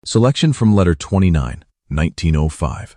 Selection from Letter 29, 1905.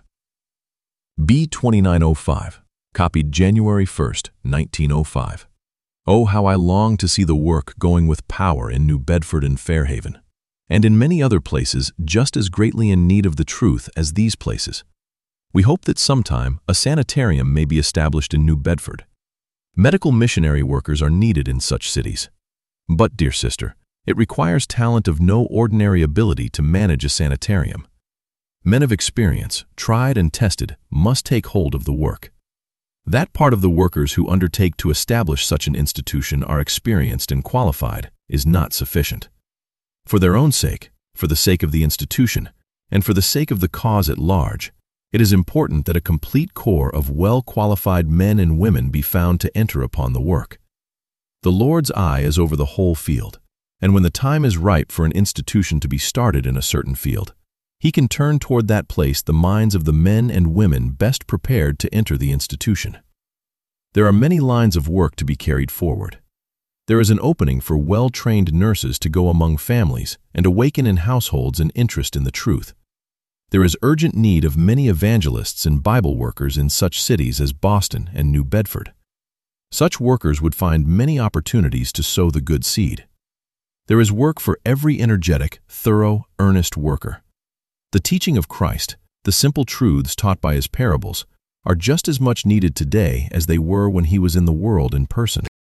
B2905, copied January 1st, 1905. Oh, how I long to see the work going with power in New Bedford and Fairhaven, and in many other places just as greatly in need of the truth as these places. We hope that sometime a sanitarium may be established in New Bedford. Medical missionary workers are needed in such cities. But, dear sister, it requires talent of no ordinary ability to manage a sanitarium. Men of experience, tried and tested, must take hold of the work. That part of the workers who undertake to establish such an institution are experienced and qualified is not sufficient. For their own sake, for the sake of the institution, and for the sake of the cause at large, it is important that a complete corps of well-qualified men and women be found to enter upon the work. The Lord's eye is over the whole field, and when the time is ripe for an institution to be started in a certain field, He can turn toward that place the minds of the men and women best prepared to enter the institution. There are many lines of work to be carried forward. There is an opening for well-trained nurses to go among families and awaken in households an interest in the truth. There is urgent need of many evangelists and Bible workers in such cities as Boston and New Bedford. Such workers would find many opportunities to sow the good seed. There is work for every energetic, thorough, earnest worker. The teaching of Christ, the simple truths taught by His parables, are just as much needed today as they were when He was in the world in person.